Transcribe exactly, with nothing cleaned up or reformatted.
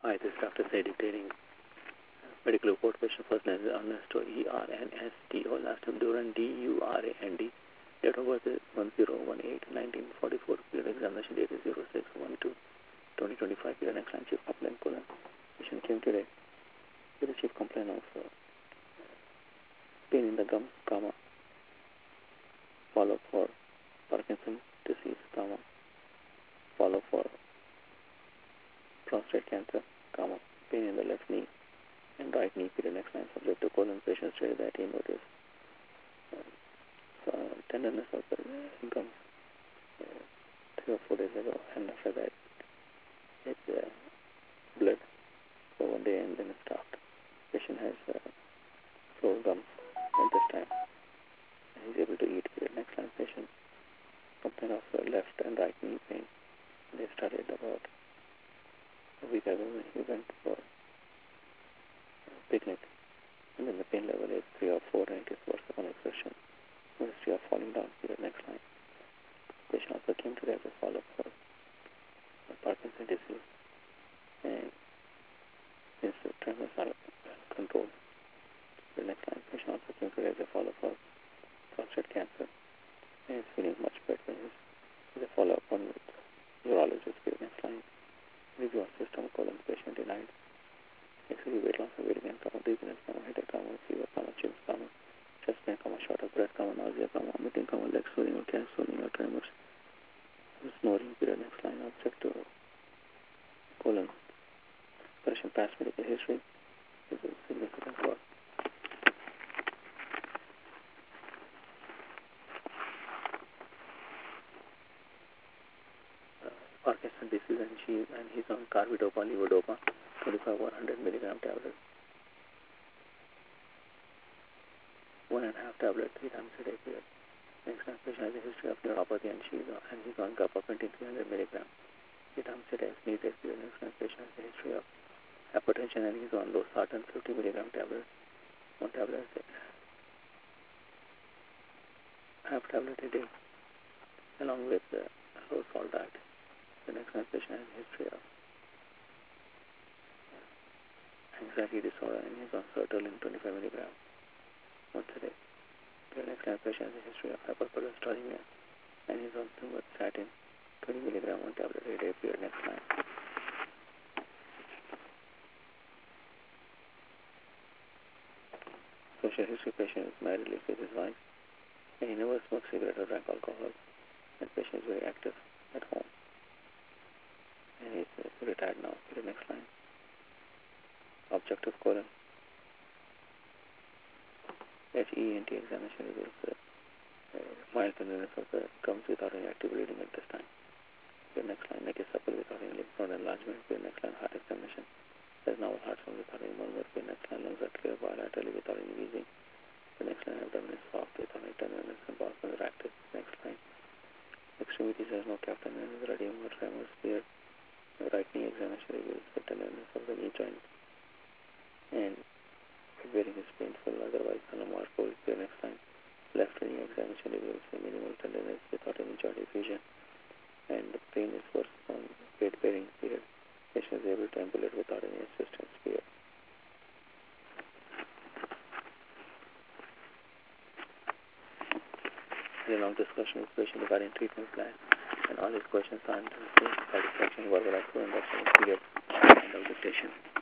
Hi, this is Doctor Said dictating medical report. Patient first name is Ernesto, E R N S T O, last name Duran, D U R A N D. Date of birth is one zero one eight nineteen forty-four. Period examination date is zero six one two twenty twenty-five. Period next line, chief complaint colon. Patient came today with a chief complaint of uh, pain in the gums, comma, follow for Parkinson's disease, comma, follow for prostate cancer, comma, pain in the left knee and right knee. Period next line, subject to colon. Patient stated that he noticed uh, so, tenderness of the gums uh, three or four days ago, and after that it uh, bled for one day and then it stopped. Patient has uh, sore gums at this time and he's able to eat. Period next line, patient complained of uh, left and right knee pain. They started about a week ago when he went for a picnic, and then the pain level is three or four and it is worse upon exertion. History of falling down. Period next line. Patient also came today as a follow-up for Parkinson's disease, and his tremors are controlled. Period next line. Patient also came today as a follow-up for prostate cancer, and is feeling much better. He's a follow-up on with urologist. Period next line. Review on system colon. Patient denied. Excessive weight loss and weight gain, comma, dizziness, comma, headache, comma, fever, comma, chills, comma, chest pain, comma, short of breath, comma, nausea, comma, vomiting, comma, leg swelling or calf swelling or tremors, snoring. Period next line. Object to colon. Patient past medical history is significant for uh, Parkinson's disease, and she and he's on carbidopa, levodopa, twenty-five one hundred milligram tablet, one and a half tablet three times a day. Period. Next time, patient has a history of neuropathy, and she's on, and he's on gabapentin three hundred milligram three times a day. Sneezes. Period. Next time, patient has a history of hypertension, and he's on losartan fifty milligram tablet, one tablet a day, half tablet a day, along with the low salt diet. The next time, patient has a history of anxiety disorder, and he's on sertraline twenty-five milligram once a day. The next time, patient has a history of hypercholesterolemia, and he's on simvastatin twenty milligram one tablet a day. Period. Next line. Social history: patient is married, lives with his wife, and he never smoked cigarette or drank alcohol. And patient is very active at home, and he's uh, retired now. Period. Next line. Objective colon. H E N T examination reveals uh, uh, mild tenderness of the gums without any active bleeding at this time. Period. Next line. Neck is supple without any lymph node enlargement. Period. Next line. Heart examination. There's normal heart sound without any murmur. Period. Next line. Lungs are clear bilaterally without any wheezing. The next line. Abdomen is soft without any tenderness, and bowel are active. Next line. Extremities has no calf tenderness, radium or tremors. Period. The right knee examination reveals the tenderness of the knee joint, and wearing is painful, otherwise anomar cold. Period. Next line. Left knee examination reveals a minimal tenderness without any joint effusion, and the pain is worse on weight bearing. Period. Patient is able to ambulate without any assistance. Period. And a long discussion with patient regarding treatment plan, and all his questions are answered with satisfaction, verbal approval, and period. End of dictation.